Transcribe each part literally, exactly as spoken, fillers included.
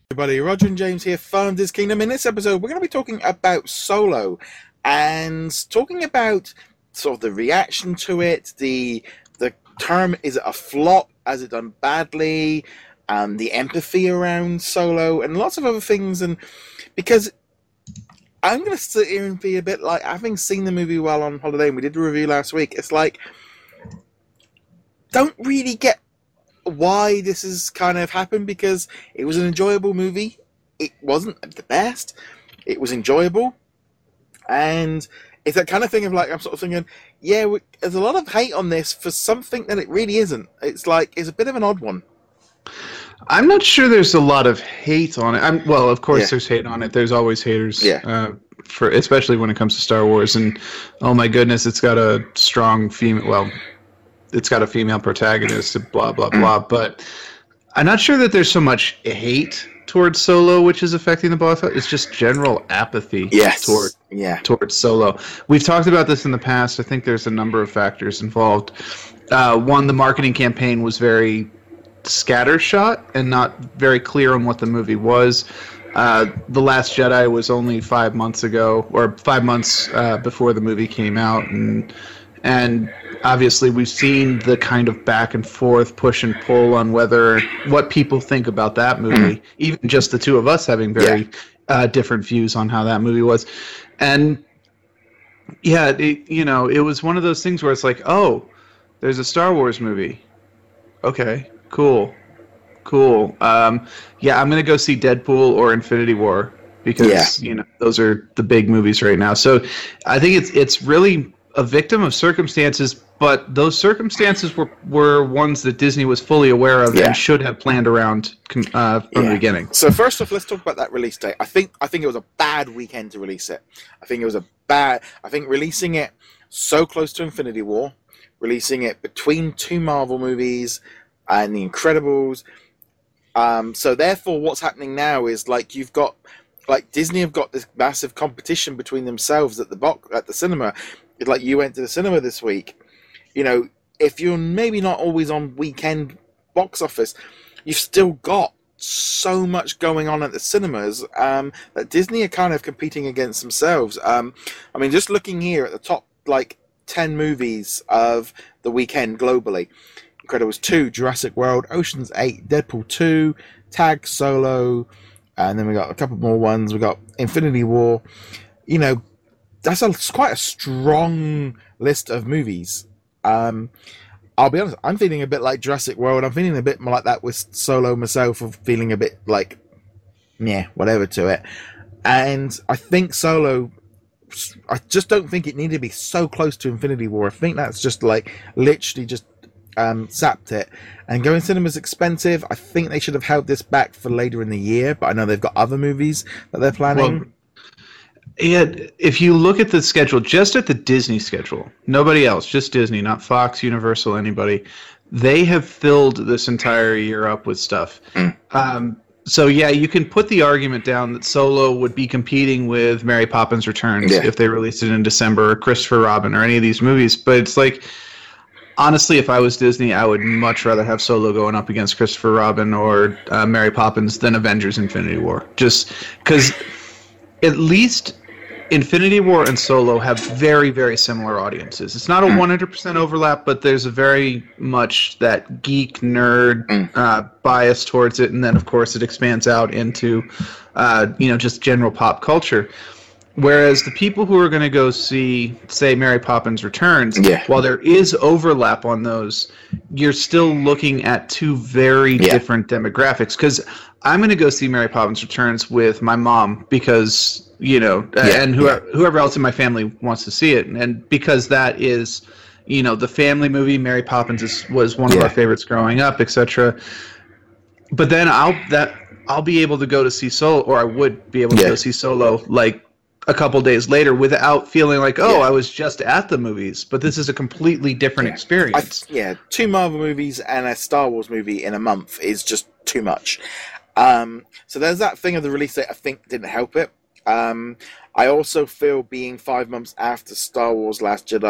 Everybody, Roger and James here, Fun Diz Kingdom. In this episode, we're going to be talking about Solo and talking about sort of the reaction to it, the the term, is it a flop, has it done badly, um, the empathy around Solo, and lots of other things. And because I'm going to sit here and be a bit like, having seen the movie while on holiday, and we did a review last week, it's like, don't really get why this has kind of happened, because it was an enjoyable movie. It wasn't the best. It was enjoyable. And it's that kind of thing of like, I'm sort of thinking, yeah, we, there's a lot of hate on this for something that it really isn't. It's like, it's a bit of an odd one. I'm not sure there's a lot of hate on it. I'm, well, of course Yeah. there's hate on it. There's always haters. Yeah. Uh, for especially when it comes to Star Wars. And, oh my goodness, it's got a strong female, well, it's got a female protagonist, blah, blah, blah. But I'm not sure that there's so much hate towards Solo, which is affecting the box office. It's just general apathy Yes. toward, Yeah. towards Solo. We've talked about this in the past. I think there's a number of factors involved. Uh, one, the marketing campaign was very scattershot and not very clear on what the movie was. Uh, The Last Jedi was only five months ago, or five months uh, before the movie came out, and and obviously we've seen the kind of back and forth, push and pull on whether what people think about that movie. Even just the two of us having very Yeah. uh, different views on how that movie was, and yeah, it, you know, it was one of those things where it's like, oh, there's a Star Wars movie. Okay, cool. Cool. Um, yeah, I'm going to go see Deadpool or Infinity War because, Yeah. you know, those are the big movies right now. So I think it's it's really a victim of circumstances, but those circumstances were, were ones that Disney was fully aware of Yeah. and should have planned around uh, from Yeah. the beginning. So first off, let's talk about that release date. I think I think it was a bad weekend to release it. I think it was a bad. I think releasing it so close to Infinity War, releasing it between two Marvel movies and The Incredibles. Um, so therefore, what's happening now is like you've got like Disney have got this massive competition between themselves at the box at the cinema. It's like you went to the cinema this week. You know, if you're maybe not always on weekend box office, you've still got so much going on at the cinemas um, that Disney are kind of competing against themselves. Um, I mean, just looking here at the top, like ten movies of the weekend globally: Incredibles two, Jurassic World, Ocean's eight, Deadpool two, Tag, Solo, and then we got a couple more ones. We got Infinity War. You know, that's a, it's quite a strong list of movies. Um, I'll be honest, I'm feeling a bit like Jurassic World. I'm feeling a bit more like that with Solo myself, of feeling a bit like, yeah, whatever to it. And I think Solo, I just don't think it needed to be so close to Infinity War. I think that's just like literally just um, sapped it. And going cinema is expensive. I think they should have held this back for later in the year, but I know they've got other movies that they're planning. Well, yeah, if you look at the schedule, just at the Disney schedule, nobody else, just Disney, not Fox, Universal, anybody, they have filled this entire year up with stuff. Mm. Um, so, yeah, you can put the argument down that Solo would be competing with Mary Poppins Returns Yeah. if they released it in December, or Christopher Robin, or any of these movies. But it's like, honestly, if I was Disney, I would much rather have Solo going up against Christopher Robin or uh, Mary Poppins than Avengers Infinity War. Just because at least Infinity War and Solo have very, very similar audiences. It's not a one hundred percent overlap, but there's a very much that geek, nerd uh, bias towards it. And then, of course, it expands out into, uh, you know, just general pop culture. Whereas the people who are going to go see, say, Mary Poppins Returns, Yeah. while there is overlap on those, you're still looking at two very Yeah. different demographics. Because I'm going to go see Mary Poppins Returns with my mom because, you know, Yeah, and whoever, whoever else in my family wants to see it. And because that is, you know, the family movie, Mary Poppins is, was one of Yeah. our favorites growing up, et cetera. But then I'll that I'll be able to go to see Solo, or I would be able to Yeah. go see Solo, like, a couple days later without feeling like, oh, Yeah. I was just at the movies, but this is a completely different Yeah. experience. I, yeah, two Marvel movies and a Star Wars movie in a month is just too much. Um, so there's that thing of the release date I think didn't help it. Um, I also feel being five months after Star Wars Last Jedi,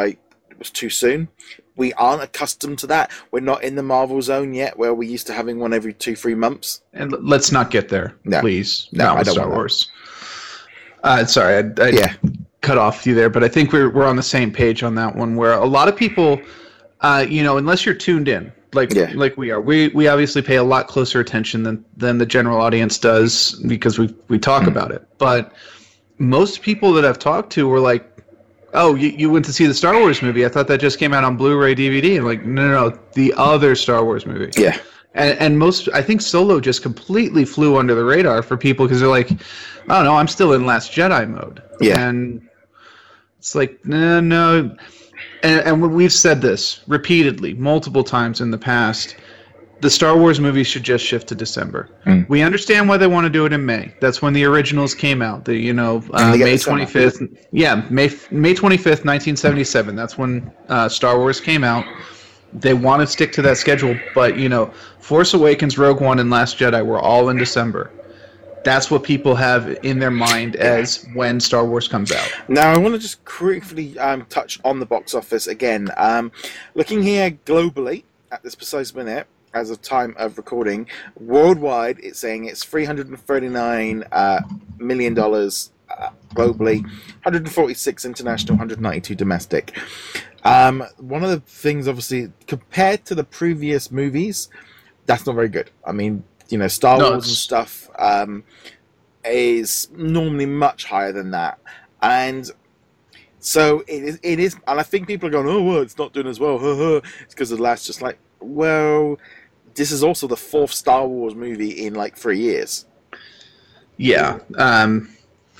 it was too soon. We aren't accustomed to that. We're not in the Marvel zone yet, where we're used to having one every two, three months. And l- let's not get there, No. please. No, Not I with don't Star want that. Wars. Uh, sorry, I, I Yeah. cut off you there, but I think we're we're on the same page on that one. Where a lot of people, uh, you know, unless you're tuned in, like Yeah. like we are, we we obviously pay a lot closer attention than than the general audience does because we we talk Mm. about it. But most people that I've talked to were like, "Oh, you, you went to see the Star Wars movie? I thought that just came out on Blu-ray D V D." I'm like, "No, no, no, the other Star Wars movie." Yeah. And, and most, I think Solo just completely flew under the radar for people because they're like, "Oh no, I'm still in Last Jedi mode." Yeah. And it's like, no, no. And, and we've said this repeatedly, multiple times in the past. The Star Wars movies should just shift to December. Mm. We understand why they want to do it in May. That's when the originals came out. The you know And uh, they get May the summer. twenty-fifth. Yeah, May May twenty-fifth, nineteen seventy-seven. That's when uh, Star Wars came out. They want to stick to that schedule, but you know, Force Awakens, Rogue One, and Last Jedi were all in December. That's what people have in their mind as when Star Wars comes out. Now, I want to just briefly um, touch on the box office again. Um, looking here globally at this precise minute, as of time of recording, worldwide, it's saying it's three hundred thirty-nine uh, million dollars uh, globally, one hundred forty-six international, one hundred ninety-two domestic. Um, one of the things, obviously, compared to the previous movies, that's not very good. I mean, you know, Star No, Wars and it's- stuff um, is normally much higher than that, and so it is. It is, and I think people are going, "Oh, well, it's not doing as well." It's because of the last. Just like, well, this is also the fourth Star Wars movie in like three years. Yeah. Um,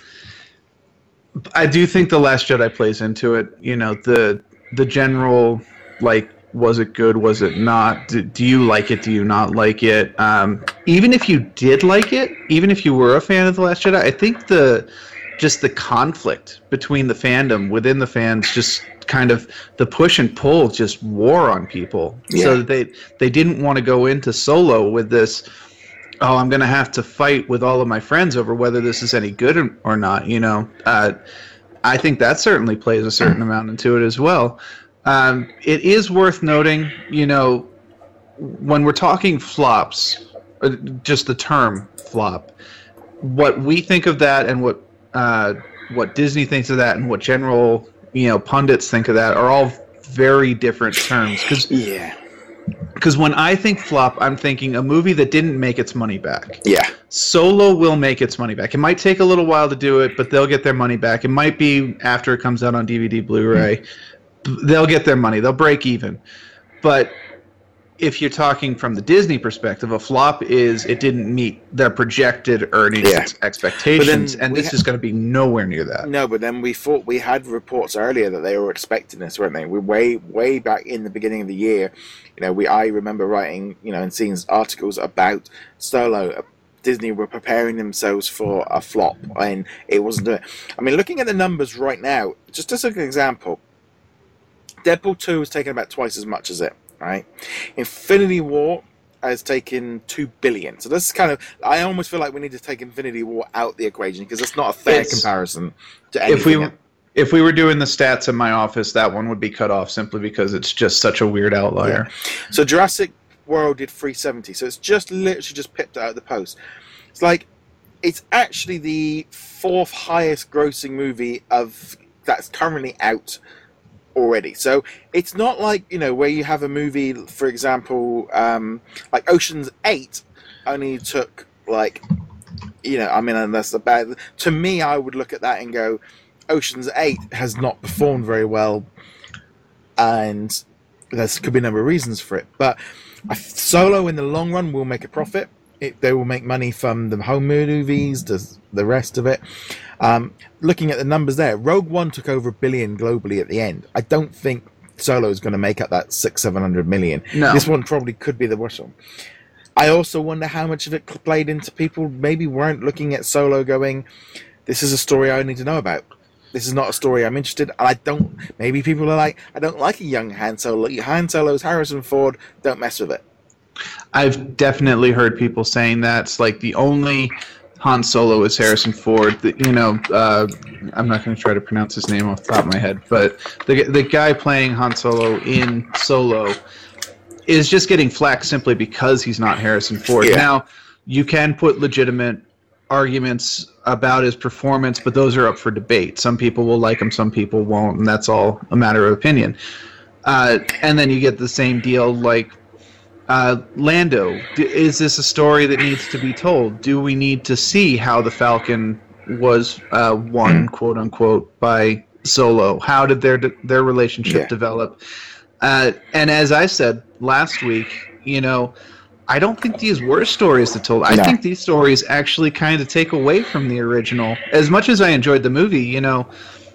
I do think The Last Jedi plays into it. You know, the the general, like, was it good, was it not? Do, do you like it, do you not like it? Um, even if you did like it, even if you were a fan of The Last Jedi, I think the just the conflict between the fandom, within the fans, just kind of the push and pull just wore on people. Yeah. So they they didn't want to go into Solo with this, oh, I'm going to have to fight with all of my friends over whether this is any good or, or not, you know. Uh, I think that certainly plays a certain amount into it as well. Um, it is worth noting, you know, when we're talking flops, uh, just the term flop, what we think of that and what uh, what Disney thinks of that and what general, you know, pundits think of that are all very different terms. Because Yeah, Because when I think flop, I'm thinking a movie that didn't make its money back. yeah, Solo will make its money back. It might take a little while to do it, but they'll get their money back. It might be after it comes out on D V D, Blu-ray. They'll get their money. They'll break even. But if you're talking from the Disney perspective, a flop is it didn't meet their projected earnings Yeah. expectations, But then and we this ha- is going to be nowhere near that. No, but then we thought we had reports earlier that they were expecting this, weren't they? We way way back in the beginning of the year, you know, we I remember writing, you know, and seeing articles about Solo. Uh, Disney were preparing themselves for a flop, and it wasn't doing it. I mean, looking at the numbers right now, just as an example, Deadpool two has taken about twice as much as it. Right, Infinity War has taken two billion. So this is kind of, I almost feel like we need to take Infinity War out the equation because it's not a fair It's- comparison to anything. If we else. if we were doing the stats in my office, that one would be cut off simply because it's just such a weird outlier. So Jurassic World did three seventy. So it's just literally just pipped out of the post. It's like, it's actually the fourth highest grossing movie of that's currently out already. So it's not like, you know, where you have a movie, for example, um, like Ocean's eight only took like, you know, I mean, and that's the bad. To me, I would look at that and go, Ocean's eight has not performed very well, and there could be a number of reasons for it. But Solo, in the long run, will make a profit. It, they will make money from the home movies, the, the rest of it. Um, looking at the numbers there, Rogue One took over a billion globally at the end. I don't think Solo is going to make up that six, seven hundred million. No. This one probably could be the worst one. I also wonder how much of it played into people maybe weren't looking at Solo going, this is a story I need to know about. This is not a story I'm interested in. I don't, maybe people are like, I don't like a young Han Solo. Han Solo's Harrison Ford, don't mess with it. I've definitely heard people saying that's like the only Han Solo is Harrison Ford. The, you know, uh, I'm not going to try to pronounce his name off the top of my head, but the the guy playing Han Solo in Solo is just getting flack simply because he's not Harrison Ford. Yeah. Now, you can put legitimate arguments about his performance, but those are up for debate. Some people will like him, some people won't, and that's all a matter of opinion. Uh, and then you get the same deal like uh, Lando. D- is this a story that needs to be told? Do we need to see how the Falcon was uh, won, quote unquote, by Solo? How did their their relationship Yeah. develop? Uh, and as I said last week, you know, I don't think these were stories that told. I No. think these stories actually kind of take away from the original. As much as I enjoyed the movie, you know,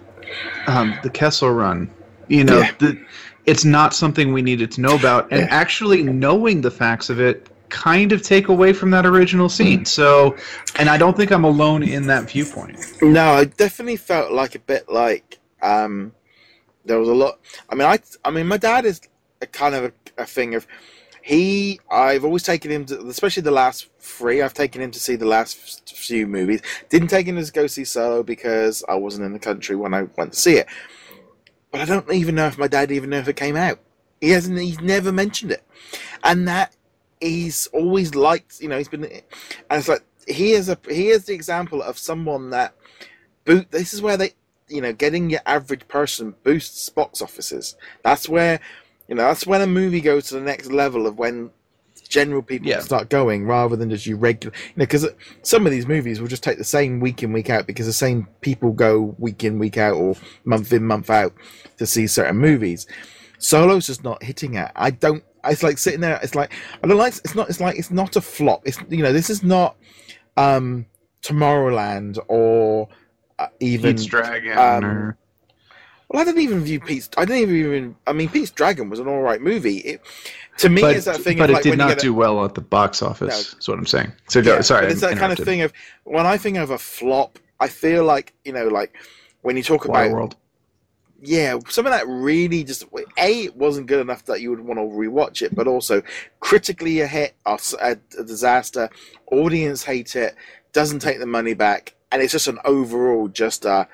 um, the Kessel Run, you know, Yeah. the, it's not something we needed to know about. And Yeah. actually knowing the facts of it kind of take away from that original scene. So, and I don't think I'm alone in that viewpoint. No, I definitely felt like a bit like um, there was a lot. I mean, I, I mean, my dad is a kind of a, a thing of he. I've always taken him to, especially the last three. I've taken him to see the last few movies. Didn't take him to go see Solo because I wasn't in the country when I went to see it. But I don't even know if my dad even knew if it came out. He hasn't. He's never mentioned it, and that he's always liked. You know, he's been. And it's like he is a. He is the example of someone that boot. This is where they. You know, getting your average person boosts box offices. That's where, you know, that's when a movie goes to the next level of when general people Yeah. start going rather than just you regular. You know, because some of these movies will just take the same week in, week out because the same people go week in, week out or month in, month out to see certain movies. Solo's just not hitting it. I don't. It's like sitting there. It's like I don't like. It's not. It's like it's not a flop. It's you know. This is not um, Tomorrowland or. Uh, even Pete's Dragon. um, or, well, I didn't even view Pete's. I didn't even. I mean, Pete's Dragon was an all right movie. It, to me, but it's that thing. but of it like did when you not get a- do well at the box office. No. Is what I'm saying. So go, Yeah, sorry, but it's I that kind of interrupted. thing of when I think of a flop. I feel like you know, like when you talk about Waterworld. yeah, something that really just a it wasn't good enough that you would want to rewatch it, but also critically a hit, a, a disaster. Audience hate it, doesn't take the money back, and it's just an overall just uh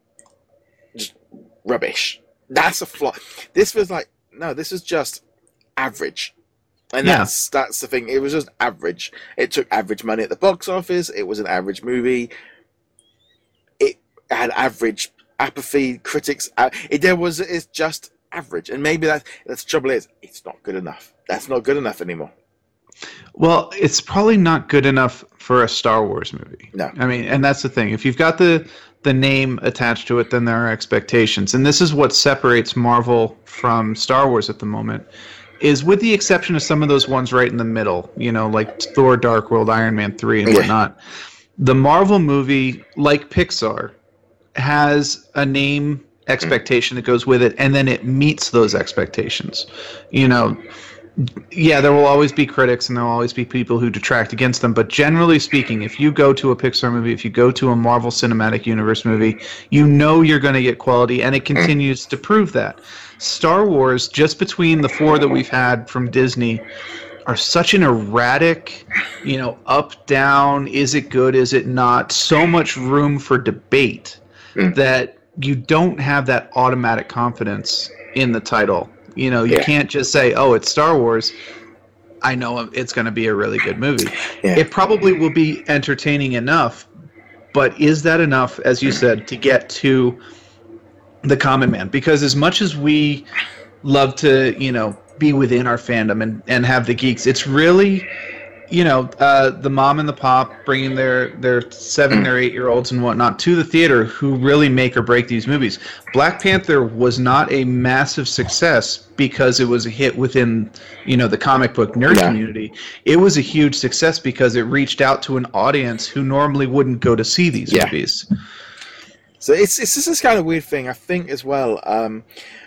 just rubbish. That's a flop. This was like no, this is just average. And Yeah. that's that's the thing. It was just average. It took average money at the box office. It was an average movie. It had average apathy. Critics. Uh, it there was. It's just average. And maybe that that's the trouble is it's not good enough. That's not good enough anymore. Well, it's probably not good enough for a Star Wars movie. No. I mean, and that's the thing. If you've got the the name attached to it, then there are expectations. And this is what separates Marvel from Star Wars at the moment, is with the exception of some of those ones right in the middle, you know, like Thor, Dark World, Iron Man three, and Yeah. whatnot. The Marvel movie, like Pixar, has a name expectation that goes with it, and then it meets those expectations. You know, yeah, there will always be critics and there will always be people who detract against them, but generally speaking, if you go to a Pixar movie, if you go to a Marvel Cinematic Universe movie, you know you're going to get quality, and it continues to prove that. Star Wars, just between the four that we've had from Disney, are such an erratic, you know, up, down, is it good, is it not, so much room for debate Mm. that you don't have that automatic confidence in the title. You know, you Yeah. can't just say, oh, it's Star Wars. I know it's going to be a really good movie. Yeah. It probably will be entertaining enough, but is that enough, as you said, to get to the common man? Because as much as we love to, you know, be within our fandom and, and have the geeks, it's really, you know, uh, the mom and the pop bringing their, their seven or eight year olds and whatnot to the theater who really make or break these movies. Black Panther was not a massive success because it was a hit within, you know, the comic book nerd Yeah. community. It was a huge success because it reached out to an audience who normally wouldn't go to see these Yeah. movies. So it's it's just this kind of weird thing. I think as well. Um,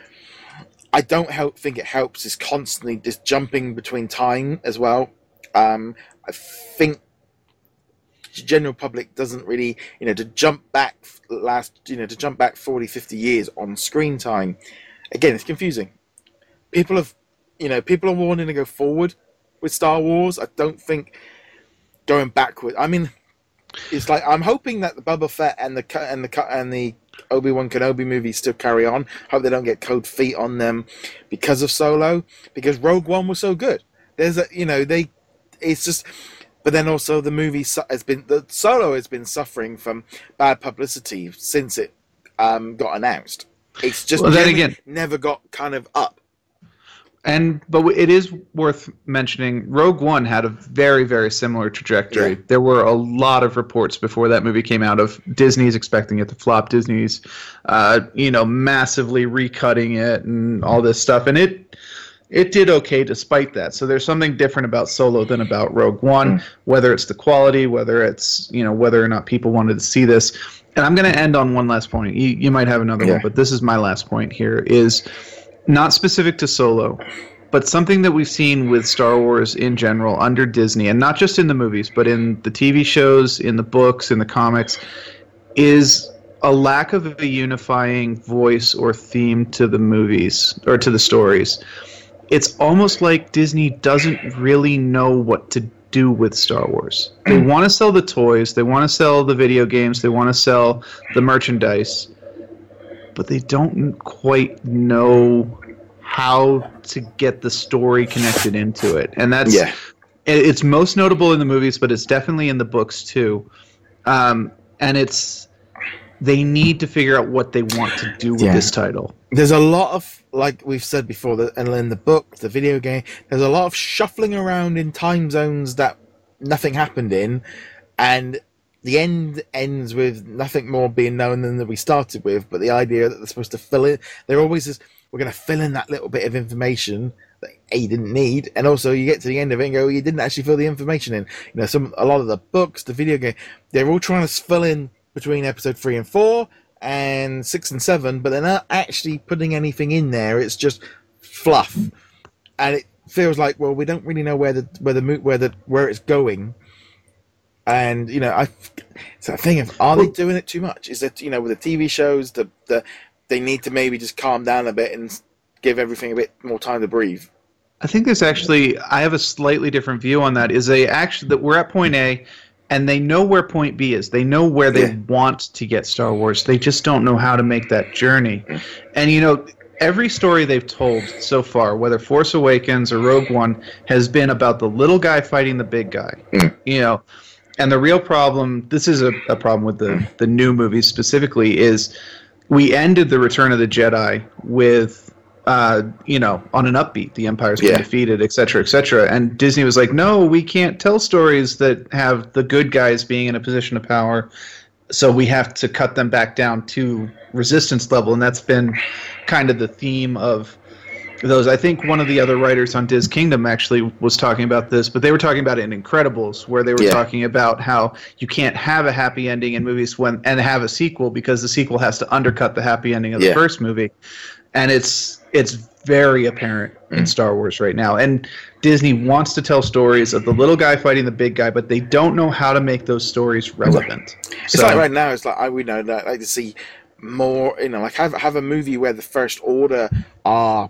I don't help think it helps is constantly just jumping between time as well. Um, I think the general public doesn't really, you know, to jump back last, you know, to jump back forty, fifty years on screen time. Again, it's confusing. People have, you know, people are wanting to go forward with Star Wars. I don't think going backward. I mean, it's like I'm hoping that the Boba Fett and the and the and the Obi-Wan Kenobi movies still carry on. Hope they don't get cold feet on them because of Solo, because Rogue One was so good. There's a, you know, they, it's just, but then also the movie has been, the Solo has been suffering from bad publicity since it um, got announced. It's just well, then again, never got kind of up. And but it is worth mentioning, Rogue One had a very, very similar trajectory. Yeah. There were a lot of reports before that movie came out of Disney's expecting it to flop, Disney's, uh, you know, massively recutting it and all this stuff, and it it did okay despite that. So there's something different about Solo than about Rogue One, mm. whether it's the quality, whether it's, you know, whether or not people wanted to see this. And I'm going to end on one last point. You you might have another yeah. one, but this is my last point here is. Not specific to Solo, but something that we've seen with Star Wars in general under Disney, and not just in the movies, but in the T V shows, in the books, in the comics, is a lack of a unifying voice or theme to the movies, or to the stories. It's almost like Disney doesn't really know what to do with Star Wars. They want to sell the toys, they want to sell the video games, they want to sell the merchandise, but they don't quite know how to get the story connected into it. And that's yeah. it's most notable in the movies, but it's definitely in the books too. Um, and it's they need to figure out what they want to do with yeah. this title. There's a lot of, like we've said before, the, and in the book, the video game, there's a lot of shuffling around in time zones that nothing happened in, and the end ends with nothing more being known than that we started with, but the idea that they're supposed to fill in, they're always just, we're going to fill in that little bit of information that A, you didn't need, and also you get to the end of it and go, you didn't actually fill the information in. You know, some a lot of the books, the video game, they're all trying to fill in between episode three and four and six and seven, but they're not actually putting anything in there. It's just fluff, and it feels like, well, we don't really know where the where the where the where it's going. And, you know, I, it's that thing of, are they doing it too much? Is it, you know, with the T V shows, the, the they need to maybe just calm down a bit and give everything a bit more time to breathe? I think there's actually, I have a slightly different view on that, is they actually, that we're at point A, and they know where point B is. They know where they yeah. want to get Star Wars. They just don't know how to make that journey. And, you know, every story they've told so far, whether Force Awakens or Rogue One, has been about the little guy fighting the big guy. You know, and the real problem, this is a, a problem with the, the new movies specifically, is we ended the Return of the Jedi with, uh, you know, on an upbeat. The Empire's been yeah. defeated, et cetera, et cetera. And Disney was like, no, we can't tell stories that have the good guys being in a position of power, so we have to cut them back down to resistance level. And that's been kind of the theme of those. I think one of the other writers on Diz Kingdom actually was talking about this, but they were talking about it in Incredibles, where they were yeah. talking about how you can't have a happy ending in movies when and have a sequel because the sequel has to undercut the happy ending of the yeah. first movie. And it's it's very apparent mm. in Star Wars right now. And Disney wants to tell stories of the little guy fighting the big guy, but they don't know how to make those stories relevant. It's so, like right now, it's like I we know that I like to see more, you know, like have have a movie where the First Order are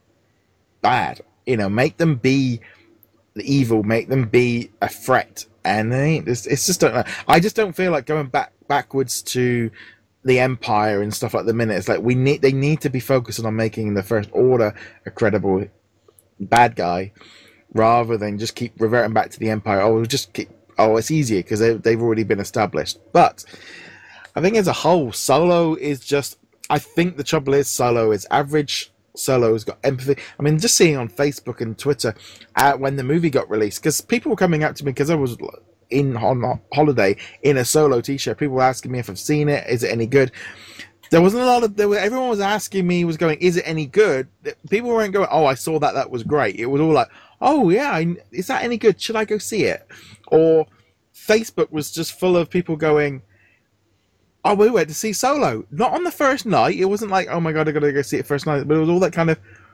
bad, you know, make them be the evil, make them be a threat, and they it's, it's just don't know. I just don't feel like going back backwards to the Empire and stuff like the minute. It's like we need they need to be focusing on making the First Order a credible bad guy, rather than just keep reverting back to the Empire. Oh, we'll just keep oh it's easier because they, they've already been established. But I think as a whole, Solo is just, I think the trouble is Solo is average. Solo's got empathy. I mean, just seeing on Facebook and Twitter uh, when the movie got released, because people were coming up to me because I was in on holiday in a Solo t-shirt. People were asking me if I've seen it. Is it any good? There wasn't a lot of. There were, everyone was asking me, was going, is it any good? People weren't going, oh, I saw that. That was great. It was all like, oh yeah, I, is that any good? Should I go see it? Or Facebook was just full of people going, oh, we went to see Solo. Not on the first night. It wasn't like, oh my god, I gotta go see it first night. But it was all that kind of,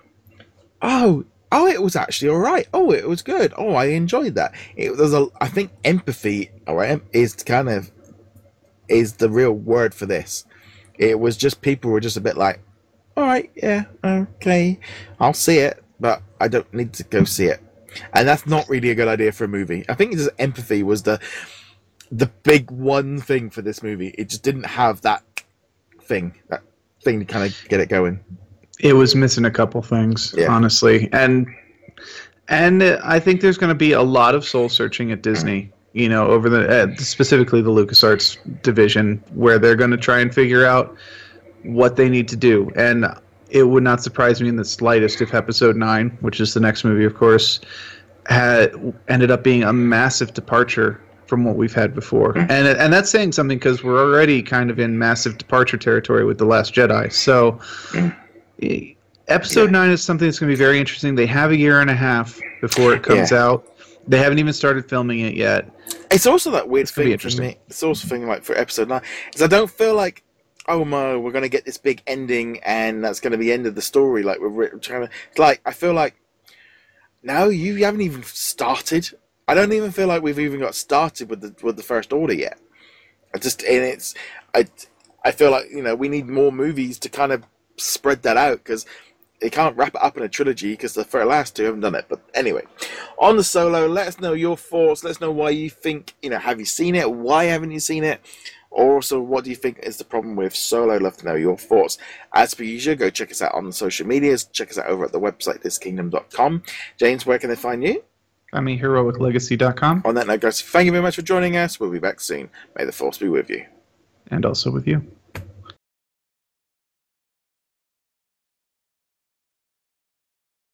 oh, oh, it was actually all right. Oh, it was good. Oh, I enjoyed that. It was a, I think empathy, all right, is kind of, is the real word for this. It was just people were just a bit like, all right, yeah, okay, I'll see it, but I don't need to go see it. And that's not really a good idea for a movie. I think just empathy was the, the big one thing for this movie. It just didn't have that thing, that thing to kind of get it going. It was missing a couple things, Yeah. honestly, and and I think there's going to be a lot of soul searching at Disney. You know, over the uh, specifically the LucasArts division, where they're going to try and figure out what they need to do. And it would not surprise me in the slightest if Episode nine, which is the next movie, of course, had ended up being a massive departure from what we've had before. And and that's saying something because we're already kind of in massive departure territory with The Last Jedi. So Episode Yeah. nine is something that's going to be very interesting. They have a year and a half before it comes Yeah. out. They haven't even started filming it yet. It's also that weird gonna be thing for interesting. me. It's also thing like for episode nine is I don't feel like, oh no, we're going to get this big ending and that's going to be the end of the story. Like we're re- trying to, it's like I feel like, no, you haven't even started. I don't even feel like we've even got started with the with the First Order yet. I just and it's I I feel like you know we need more movies to kind of spread that out because. They can't wrap it up in a trilogy because the first last two haven't done it. But anyway, on the Solo, let us know your thoughts. Let us know why you think, you know, have you seen it? Why haven't you seen it? Or also, what do you think is the problem with Solo? Love to know your thoughts. As per usual, go check us out on the social medias. Check us out over at the website, this kingdom dot com. James, where can they find you? I'm a heroic legacy dot com, On that note, guys, thank you very much for joining us. We'll be back soon. May the Force be with you. and also with you.